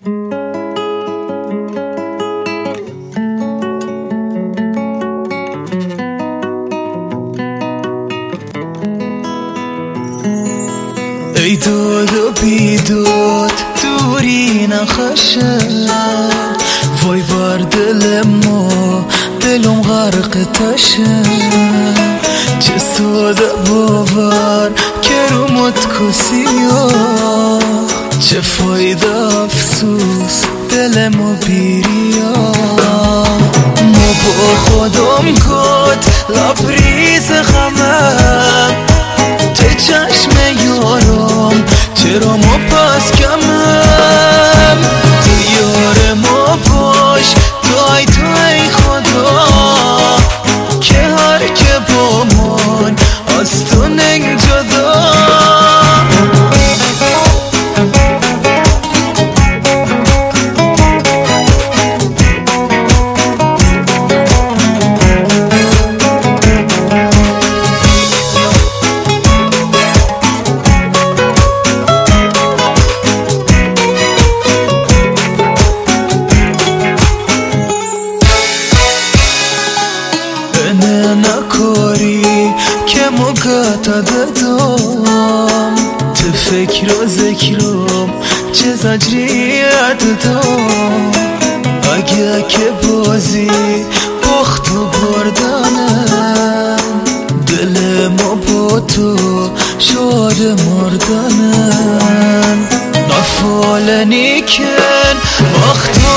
ای دود و بیدود دوری نخشه، وای بر دل ما دلم غرق تشه. چه ساده باور که رو متکسی ها، چه فایده افسوس دل ما بیریا. ما با خودم کد لبریز غمم، ته چشم یارم چرا ما پس کمم. تو یار ما باش دای تو ای خدا، که هر که با من از تو نگ جدا. نکاری که مقطع دادم، تو فکر و ذکرم چه زجریت دام. اگه که بازی باخت و بردنم، دل ما با تو شاد مردنم. نفال نیکن باخت